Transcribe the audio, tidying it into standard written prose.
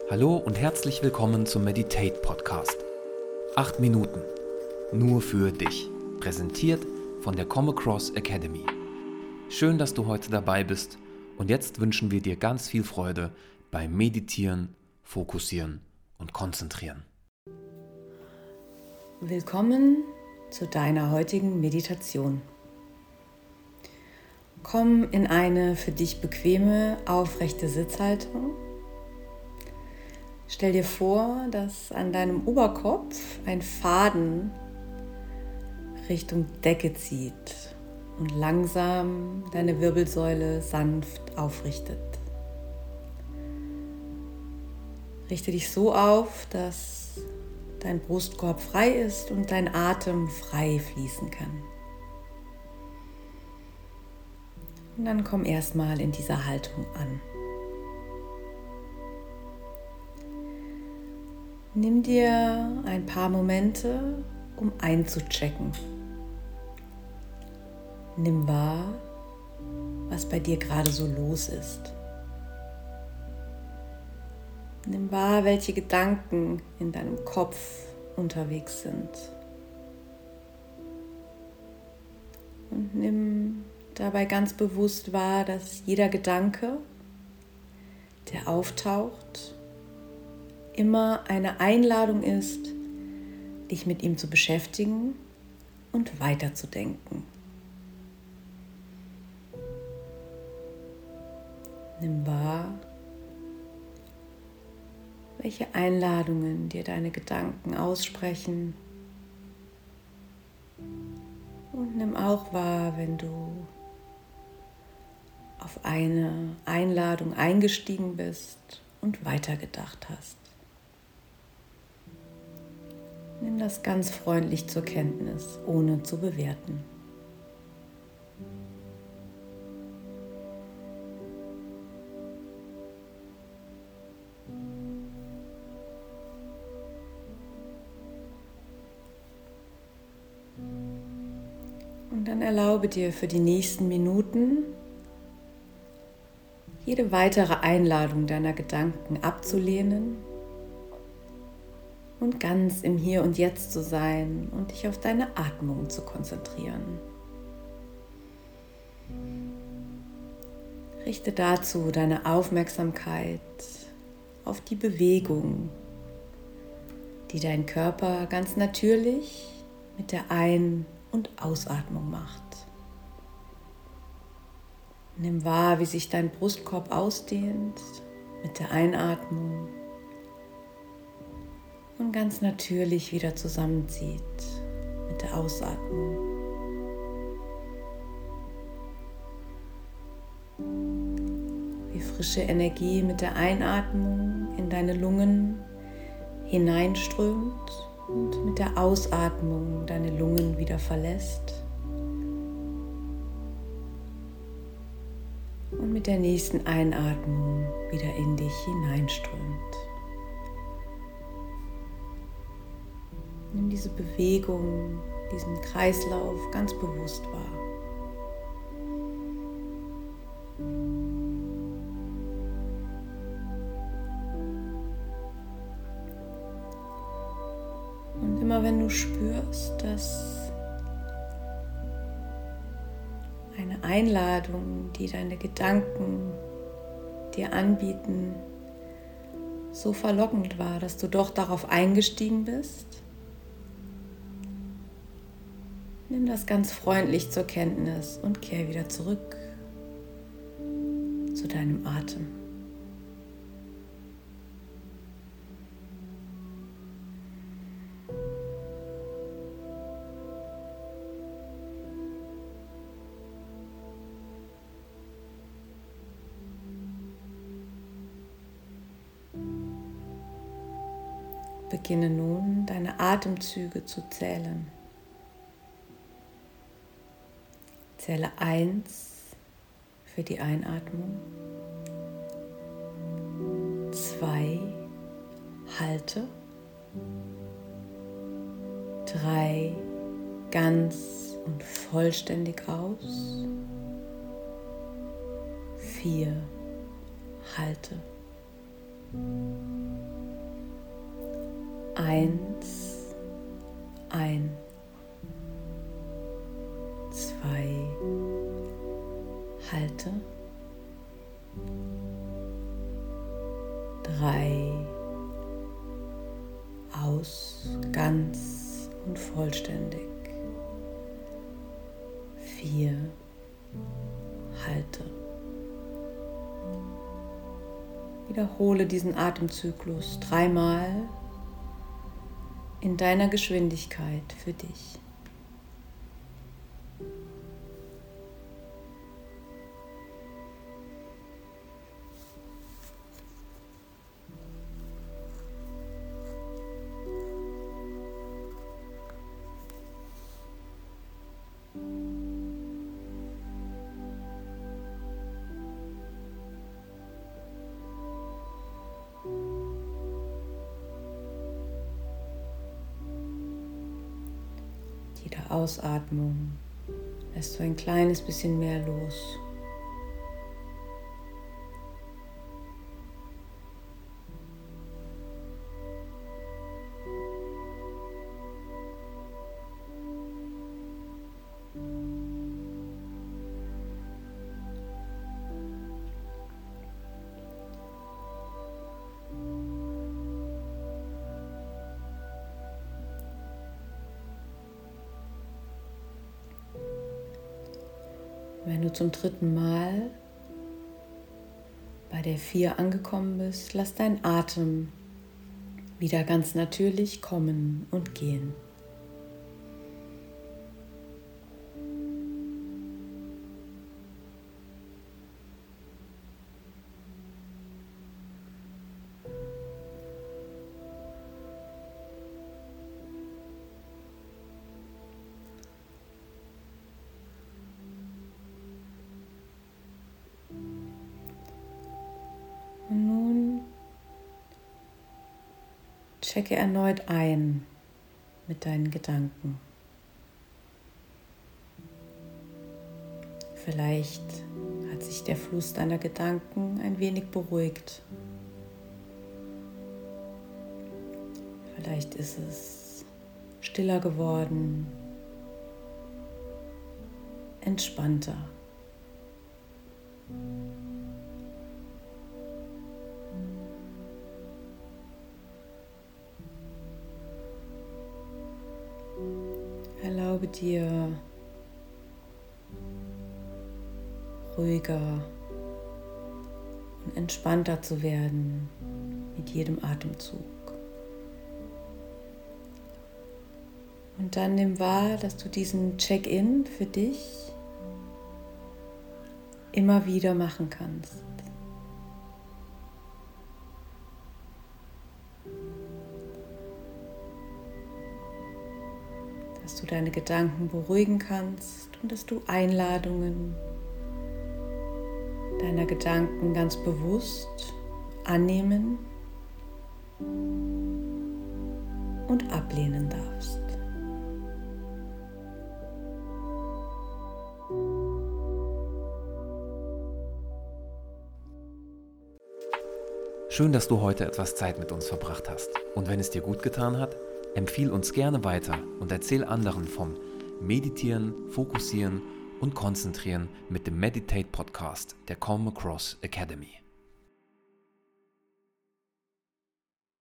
Hallo und herzlich willkommen zum Meditate Podcast. 8 Minuten, nur für dich. Präsentiert von der Come Across Academy. Schön, dass du heute dabei bist und jetzt wünschen wir dir ganz viel Freude beim Meditieren, Fokussieren und Konzentrieren. Willkommen zu deiner heutigen Meditation. Komm in eine für dich bequeme, aufrechte Sitzhaltung. Stell dir vor, dass an deinem Oberkopf ein Faden Richtung Decke zieht und langsam deine Wirbelsäule sanft aufrichtet. Richte dich so auf, dass dein Brustkorb frei ist und dein Atem frei fließen kann. Und dann komm erstmal in dieser Haltung an. Nimm dir ein paar Momente, um einzuchecken. Nimm wahr, was bei dir gerade so los ist. Nimm wahr, welche Gedanken in deinem Kopf unterwegs sind. Und nimm dabei ganz bewusst wahr, dass jeder Gedanke, der auftaucht, immer eine Einladung ist, dich mit ihm zu beschäftigen und weiterzudenken. Nimm wahr, welche Einladungen dir deine Gedanken aussprechen. Und nimm auch wahr, wenn du auf eine Einladung eingestiegen bist und weitergedacht hast. Nimm das ganz freundlich zur Kenntnis, ohne zu bewerten. Und dann erlaube dir für die nächsten Minuten, jede weitere Einladung deiner Gedanken abzulehnen und ganz im Hier und Jetzt zu sein und dich auf deine Atmung zu konzentrieren. Richte dazu deine Aufmerksamkeit auf die Bewegung, die dein Körper ganz natürlich mit der Ein- und Ausatmung macht. Nimm wahr, wie sich dein Brustkorb ausdehnt mit der Einatmung und ganz natürlich wieder zusammenzieht mit der Ausatmung. Wie frische Energie mit der Einatmung in deine Lungen hineinströmt und mit der Ausatmung deine Lungen wieder verlässt und mit der nächsten Einatmung wieder in dich hineinströmt. Nimm diese Bewegung, diesen Kreislauf ganz bewusst wahr. Und immer wenn du spürst, dass eine Einladung, die deine Gedanken dir anbieten, so verlockend war, dass du doch darauf eingestiegen bist, nimm das ganz freundlich zur Kenntnis und kehr wieder zurück zu deinem Atem. Beginne nun, deine Atemzüge zu zählen. Zähle 1 für die Einatmung, 2, halte, 3, ganz und vollständig aus, 4, halte. 1 ein, 2 halte, 3 aus, ganz und vollständig, 4 halte. Wiederhole diesen Atemzyklus 3-mal in deiner Geschwindigkeit für dich. Jede Ausatmung lässt du ein kleines bisschen mehr los. Wenn du zum 3. Mal bei der 4 angekommen bist, lass deinen Atem wieder ganz natürlich kommen und gehen. Und nun checke erneut ein mit deinen Gedanken. Vielleicht hat sich der Fluss deiner Gedanken ein wenig beruhigt. Vielleicht ist es stiller geworden, entspannter. Erlaube dir, ruhiger und entspannter zu werden mit jedem Atemzug. Und dann nimm wahr, dass du diesen Check-in für dich immer wieder machen kannst. Dass du deine Gedanken beruhigen kannst und dass du Einladungen deiner Gedanken ganz bewusst annehmen und ablehnen darfst. Schön, dass du heute etwas Zeit mit uns verbracht hast. Und wenn es dir gut getan hat, empfiehl uns gerne weiter und erzähl anderen vom Meditieren, Fokussieren und Konzentrieren mit dem Meditate Podcast der Come Across Academy.